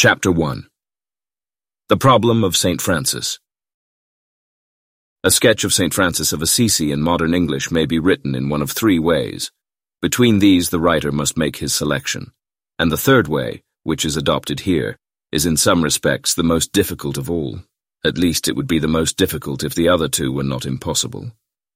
Chapter 1. The Problem of St. Francis. A sketch of St. Francis of Assisi in modern English may be written in one of three ways. Between these the writer must make his selection. And the third way, which is adopted here, is in some respects the most difficult of all. At least it would be the most difficult if the other two were not impossible.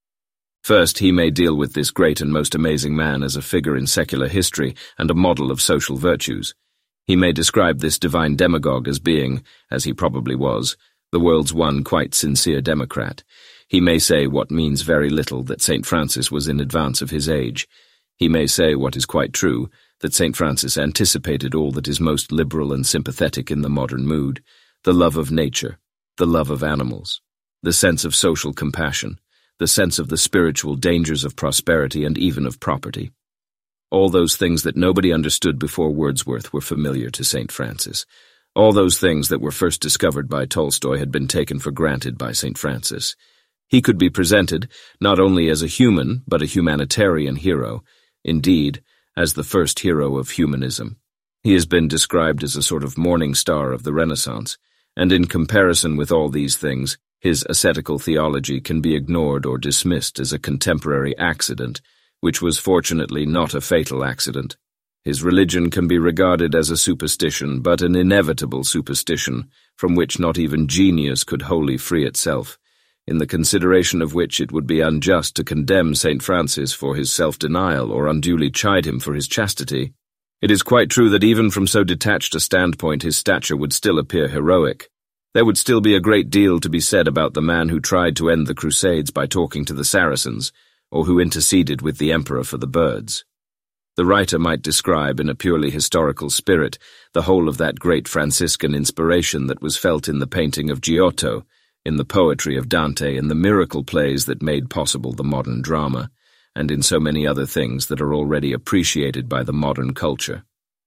First, he may deal with this great and most amazing man as a figure in secular history and a model of social virtues. He may describe this divine demagogue as being, as he probably was, the world's one quite sincere democrat. He may say what means very little, that St. Francis was in advance of his age. He may say what is quite true, that St. Francis anticipated all that is most liberal and sympathetic in the modern mood, the love of nature, the love of animals, the sense of social compassion, the sense of the spiritual dangers of prosperity and even of property. All those things that nobody understood before Wordsworth were familiar to St. Francis. All those things that were first discovered by Tolstoy had been taken for granted by St. Francis. He could be presented not only as a human, but a humanitarian hero, indeed, as the first hero of humanism. He has been described as a sort of morning star of the Renaissance, and in comparison with all these things, his ascetical theology can be ignored or dismissed as a contemporary accident, which was fortunately not a fatal accident. His religion can be regarded as a superstition, but an inevitable superstition, from which not even genius could wholly free itself, in the consideration of which it would be unjust to condemn St. Francis for his self-denial or unduly chide him for his chastity. It is quite true that even from so detached a standpoint his stature would still appear heroic. There would still be a great deal to be said about the man who tried to end the Crusades by talking to the Saracens, or who interceded with the emperor for the birds. The writer might describe in a purely historical spirit the whole of that great Franciscan inspiration that was felt in the painting of Giotto, in the poetry of Dante, in the miracle plays that made possible the modern drama, and in so many other things that are already appreciated by the modern culture.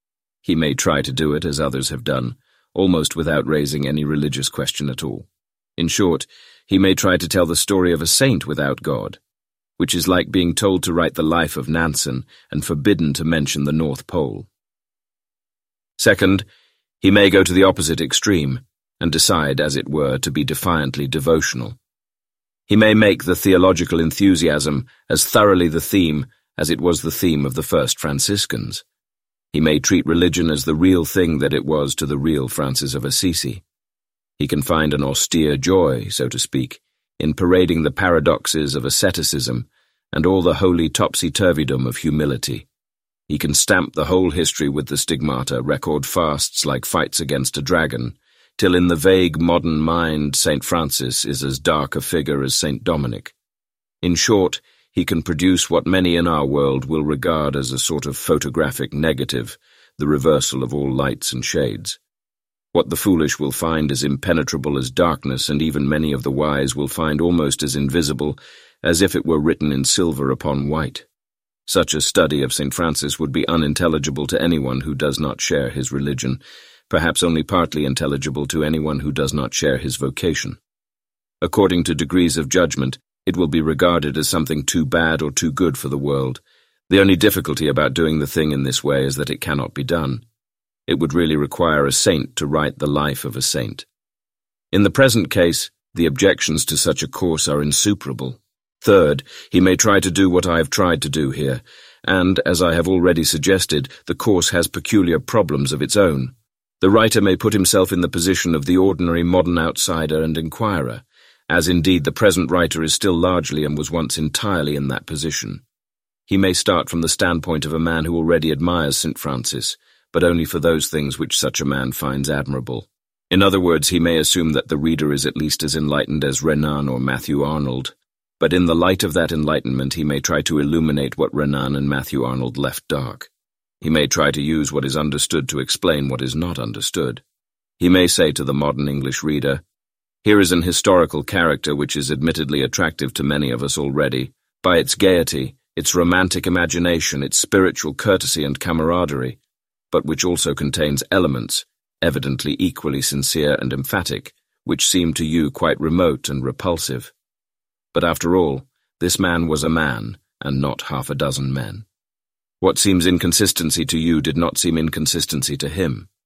He may try to do it as others have done, almost without raising any religious question at all. In short, he may try to tell the story of a saint without God, which is like being told to write the life of Nansen and forbidden to mention the North Pole. Second, he may go to the opposite extreme and decide, as it were, to be defiantly devotional. He may make the theological enthusiasm as thoroughly the theme as it was the theme of the first Franciscans. He may treat religion as the real thing that it was to the real Francis of Assisi. He can find an austere joy, so to speak, in parading the paradoxes of asceticism and all the holy topsy-turvydom of humility. He can stamp the whole history with the stigmata, record fasts like fights against a dragon, till in the vague modern mind St. Francis is as dark a figure as St. Dominic. In short, he can produce what many in our world will regard as a sort of photographic negative, the reversal of all lights and shades. What the foolish will find as impenetrable as darkness, and even many of the wise will find almost as invisible as if it were written in silver upon white. Such a study of St. Francis would be unintelligible to anyone who does not share his religion, perhaps only partly intelligible to anyone who does not share his vocation. According to degrees of judgment, it will be regarded as something too bad or too good for the world. The only difficulty about doing the thing in this way is that it cannot be done. It would really require a saint to write the life of a saint. In the present case, the objections to such a course are insuperable. Third, he may try to do what I have tried to do here, and, as I have already suggested, the course has peculiar problems of its own. The writer may put himself in the position of the ordinary modern outsider and inquirer, as indeed the present writer is still largely and was once entirely in that position. He may start from the standpoint of a man who already admires St. Francis, but only for those things which such a man finds admirable. In other words, he may assume that the reader is at least as enlightened as Renan or Matthew Arnold, but in the light of that enlightenment he may try to illuminate what Renan and Matthew Arnold left dark. He may try to use what is understood to explain what is not understood. He may say to the modern English reader, "Here is an historical character which is admittedly attractive to many of us already, by its gaiety, its romantic imagination, its spiritual courtesy and camaraderie, but which also contains elements, evidently equally sincere and emphatic, which seem to you quite remote and repulsive. But after all, this man was a man, and not half a dozen men. What seems inconsistency to you did not seem inconsistency to him.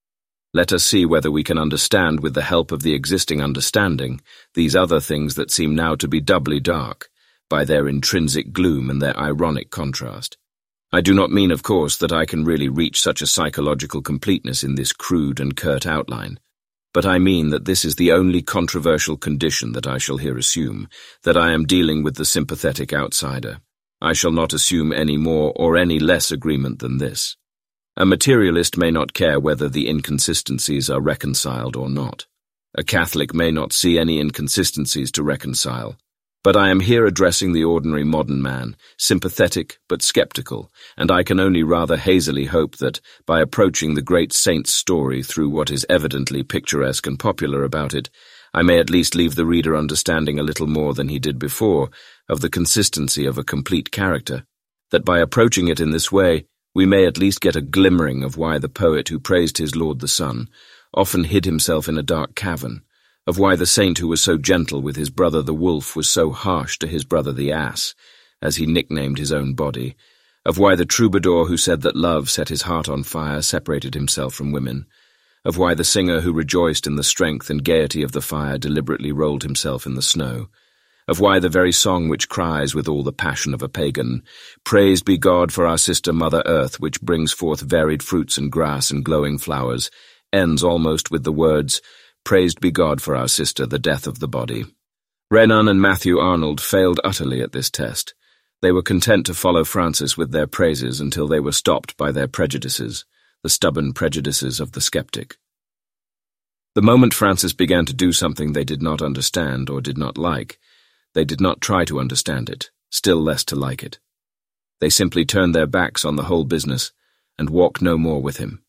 Let us see whether we can understand, with the help of the existing understanding, these other things that seem now to be doubly dark, by their intrinsic gloom and their ironic contrast. I do not mean, of course, that I can really reach such a psychological completeness in this crude and curt outline, but I mean that this is the only controversial condition that I shall here assume, that I am dealing with the sympathetic outsider. I shall not assume any more or any less agreement than this. A materialist may not care whether the inconsistencies are reconciled or not. A Catholic may not see any inconsistencies to reconcile. But I am here addressing the ordinary modern man, sympathetic but skeptical, and I can only rather hazily hope that, by approaching the great saint's story through what is evidently picturesque and popular about it, I may at least leave the reader understanding a little more than he did before of the consistency of a complete character, that by approaching it in this way, we may at least get a glimmering of why the poet who praised his Lord the Sun often hid himself in a dark cavern, of why the saint who was so gentle with his brother the wolf was so harsh to his brother the ass, as he nicknamed his own body, of why the troubadour who said that love set his heart on fire separated himself from women, of why the singer who rejoiced in the strength and gaiety of the fire deliberately rolled himself in the snow, of why the very song which cries with all the passion of a pagan, "Praised be God for our sister Mother Earth, which brings forth varied fruits and grass and glowing flowers," ends almost with the words, "Praised be God for our sister, the death of the body." Renan and Matthew Arnold failed utterly at this test. They were content to follow Francis with their praises until they were stopped by their prejudices, the stubborn prejudices of the skeptic. The moment Francis began to do something they did not understand or did not like, they did not try to understand it, still less to like it. They simply turned their backs on the whole business and walked no more with him.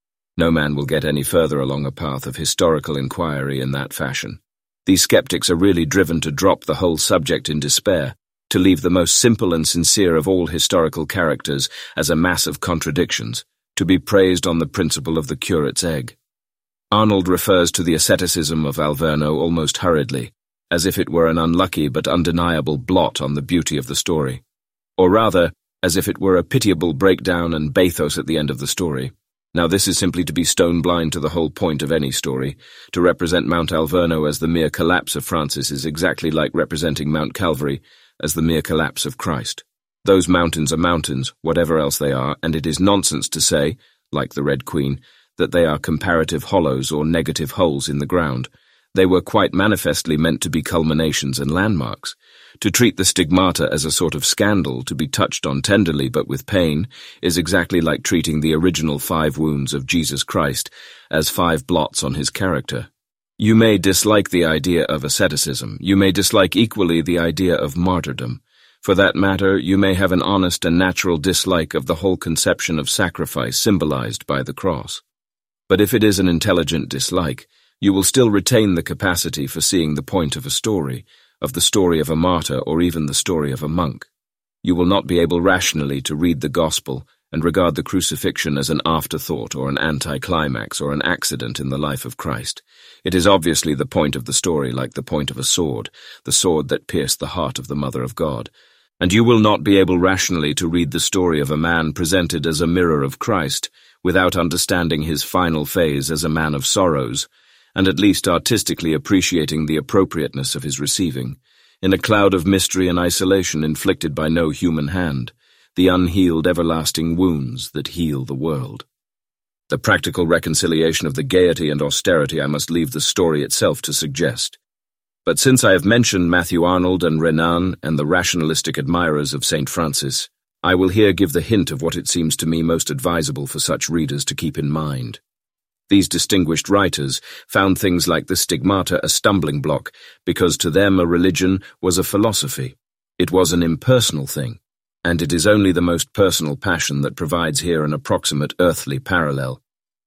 No man will get any further along a path of historical inquiry in that fashion. These skeptics are really driven to drop the whole subject in despair, to leave the most simple and sincere of all historical characters as a mass of contradictions, to be praised on the principle of the curate's egg. Arnold refers to the asceticism of Alverno almost hurriedly, as if it were an unlucky but undeniable blot on the beauty of the story, or rather, as if it were a pitiable breakdown and bathos at the end of the story. Now this is simply to be stone-blind to the whole point of any story. To represent Mount Alverno as the mere collapse of Francis is exactly like representing Mount Calvary as the mere collapse of Christ. Those mountains are mountains, whatever else they are, and it is nonsense to say, like the Red Queen, that they are comparative hollows or negative holes in the ground. They were quite manifestly meant to be culminations and landmarks. To treat the stigmata as a sort of scandal, to be touched on tenderly but with pain, is exactly like treating the original 5 wounds of Jesus Christ as 5 blots on his character. You may dislike the idea of asceticism. You may dislike equally the idea of martyrdom. For that matter, you may have an honest and natural dislike of the whole conception of sacrifice symbolized by the cross. But if it is an intelligent dislike, you will still retain the capacity for seeing the point of a story, of the story of a martyr or even the story of a monk. You will not be able rationally to read the gospel and regard the crucifixion as an afterthought or an anticlimax or an accident in the life of Christ. It is obviously the point of the story, like the point of a sword, the sword that pierced the heart of the Mother of God. And you will not be able rationally to read the story of a man presented as a mirror of Christ without understanding his final phase as a man of sorrows, and at least artistically appreciating the appropriateness of his receiving, in a cloud of mystery and isolation inflicted by no human hand, the unhealed everlasting wounds that heal the world. The practical reconciliation of the gaiety and austerity I must leave the story itself to suggest. But since I have mentioned Matthew Arnold and Renan and the rationalistic admirers of St. Francis, I will here give the hint of what it seems to me most advisable for such readers to keep in mind. These distinguished writers found things like the stigmata a stumbling block because to them a religion was a philosophy. It was an impersonal thing, and it is only the most personal passion that provides here an approximate earthly parallel.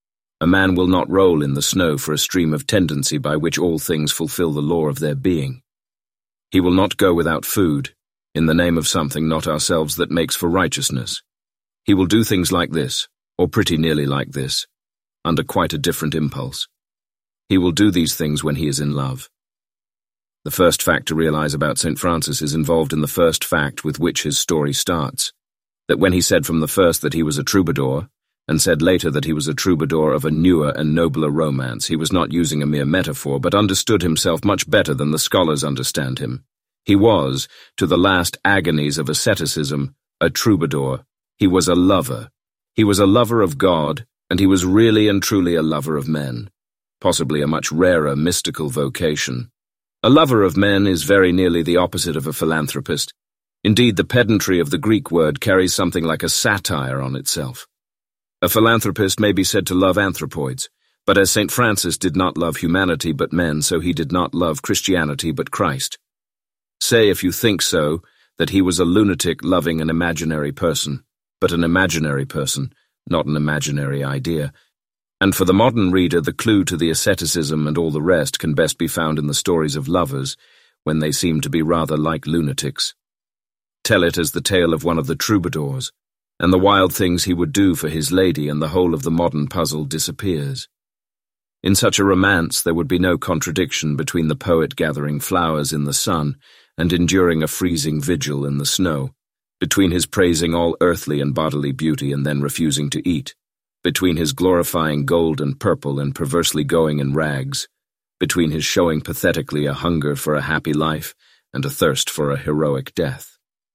A man will not roll in the snow for a stream of tendency by which all things fulfill the law of their being. He will not go without food, in the name of something not ourselves that makes for righteousness. He will do things like this, or pretty nearly like this, under quite a different impulse. He will do these things when he is in love. The first fact to realize about St. Francis is involved in the first fact with which his story starts, that when he said from the first that he was a troubadour, and said later that he was a troubadour of a newer and nobler romance. He was not using a mere metaphor, but understood himself much better than the scholars understand him. He was, to the last agonies of asceticism, a troubadour. He was a lover. He was a lover of God, and he was really and truly a lover of men, possibly a much rarer mystical vocation. A lover of men is very nearly the opposite of a philanthropist. Indeed, the pedantry of the Greek word carries something like a satire on itself. A philanthropist may be said to love anthropoids, but as St. Francis did not love humanity but men, so he did not love Christianity but Christ. Say, if you think so, that he was a lunatic loving an imaginary person, but an imaginary person, not an imaginary idea. And for the modern reader, the clue to the asceticism and all the rest can best be found in the stories of lovers, when they seem to be rather like lunatics. Tell it as the tale of one of the troubadours, and the wild things he would do for his lady, and the whole of the modern puzzle disappears. In such a romance there would be no contradiction between the poet gathering flowers in the sun and enduring a freezing vigil in the snow, between his praising all earthly and bodily beauty and then refusing to eat, between his glorifying gold and purple and perversely going in rags, between his showing pathetically a hunger for a happy life and a thirst for a heroic death.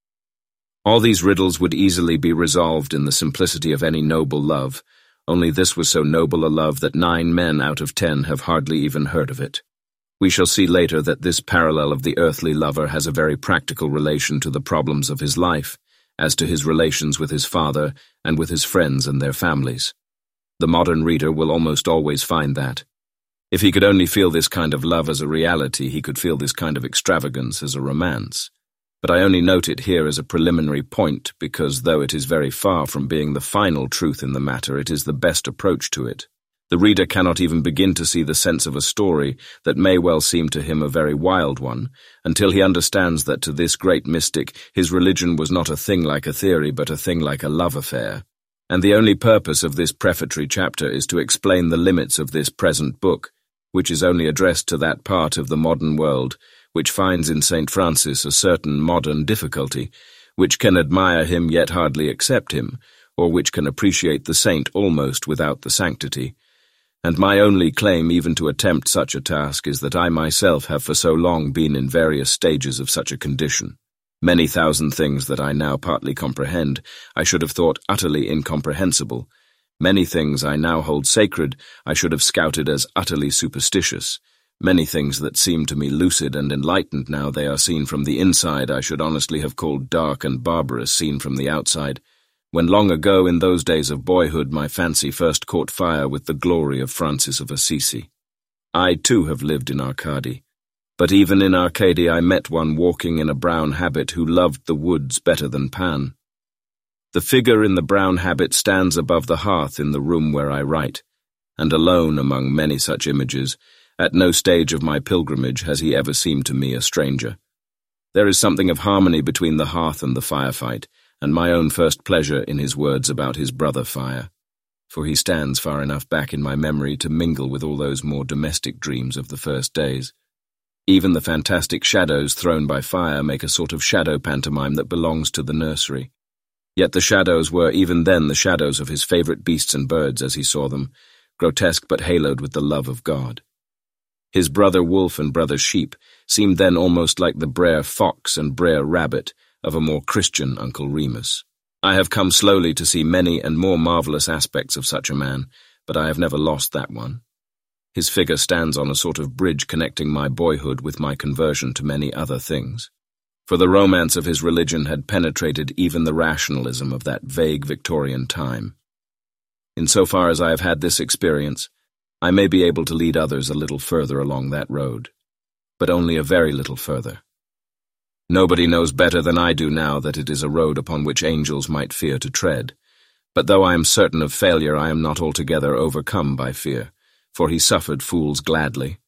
All these riddles would easily be resolved in the simplicity of any noble love, only this was so noble a love that 9 men out of 10 have hardly even heard of it. We shall see later that this parallel of the earthly lover has a very practical relation to the problems of his life, as to his relations with his father and with his friends and their families. The modern reader will almost always find that. If he could only feel this kind of love as a reality, he could feel this kind of extravagance as a romance. But I only note it here as a preliminary point because, though it is very far from being the final truth in the matter, it is the best approach to it. The reader cannot even begin to see the sense of a story that may well seem to him a very wild one, until he understands that to this great mystic his religion was not a thing like a theory but a thing like a love affair. And the only purpose of this prefatory chapter is to explain the limits of this present book, which is only addressed to that part of the modern world which finds in St. Francis a certain modern difficulty, which can admire him yet hardly accept him, or which can appreciate the saint almost without the sanctity. And my only claim even to attempt such a task is that I myself have for so long been in various stages of such a condition. Many thousand things that I now partly comprehend I should have thought utterly incomprehensible. Many things I now hold sacred I should have scouted as utterly superstitious. Many things that seem to me lucid and enlightened now they are seen from the inside I should honestly have called dark and barbarous seen from the outside, when long ago in those days of boyhood my fancy first caught fire with the glory of Francis of Assisi. I too have lived in Arcady, but even in Arcady I met one walking in a brown habit who loved the woods better than Pan. The figure in the brown habit stands above the hearth in the room where I write, and alone among many such images, at no stage of my pilgrimage has he ever seemed to me a stranger. There is something of harmony between the hearth and the firefight, and my own first pleasure in his words about his brother fire, for he stands far enough back in my memory to mingle with all those more domestic dreams of the first days. Even the fantastic shadows thrown by fire make a sort of shadow pantomime that belongs to the nursery. Yet the shadows were even then the shadows of his favourite beasts and birds as he saw them, grotesque but haloed with the love of God. His brother wolf and brother sheep seemed then almost like the Brer fox and Brer rabbit of a more Christian Uncle Remus. I have come slowly to see many and more marvellous aspects of such a man, but I have never lost that one. His figure stands on a sort of bridge connecting my boyhood with my conversion to many other things. For the romance of his religion had penetrated even the rationalism of that vague Victorian time. In so far as I have had this experience, I may be able to lead others a little further along that road, but only a very little further. Nobody knows better than I do now that it is a road upon which angels might fear to tread, but though I am certain of failure, I am not altogether overcome by fear, for he suffered fools gladly.